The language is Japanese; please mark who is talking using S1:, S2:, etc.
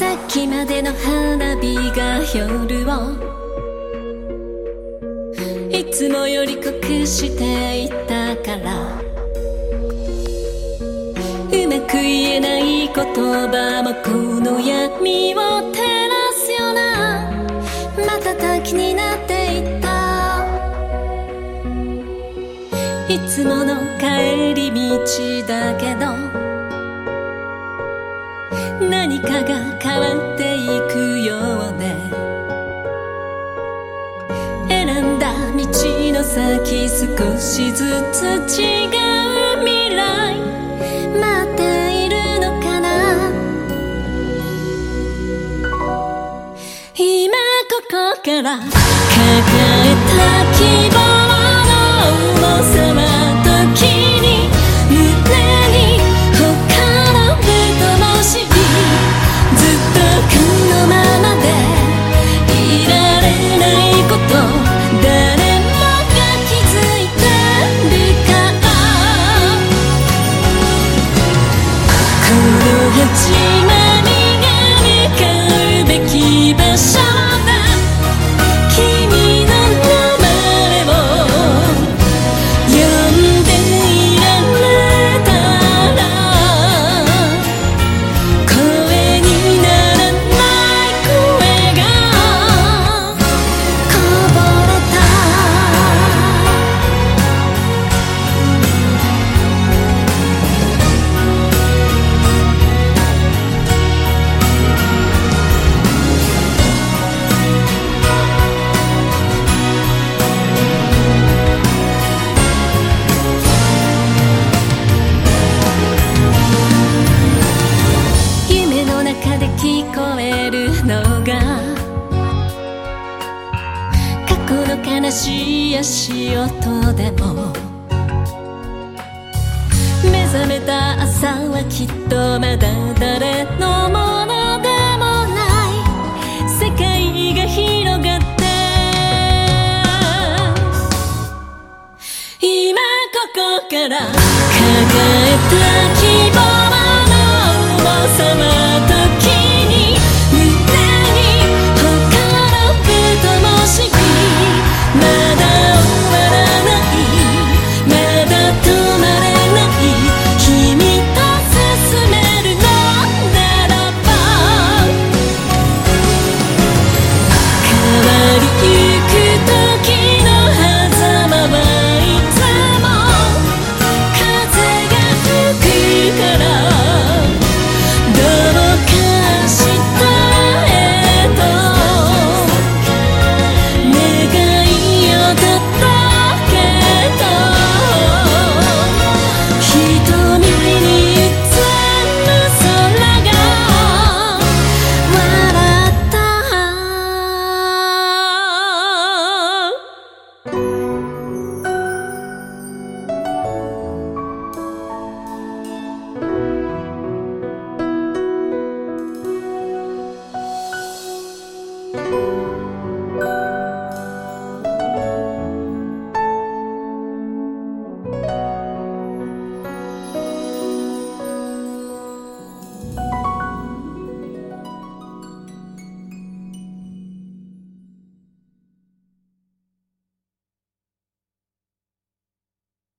S1: さっきまでの花火が夜をいつもより濃くしていたから、うまく言えない言葉もこの闇を照らすような瞬きになっていった。いつもの帰り道だけど何かが変わっていくようね。選んだ道の先、少しずつ違う未来待っているのかな。今ここから抱えた希望の重さは時に胸にほかられともし、ずっとこのままでいられないこと、誰もが気づいてるから、この始まりが向かうべき場所だ。君の名前を呼んでいられたら、声にならない声がこぼれた。夢の中で聞こえるのが過去の悲しい足音でも、目覚めた朝はきっとまだ誰のものでもない。世界が広がって今ここから輝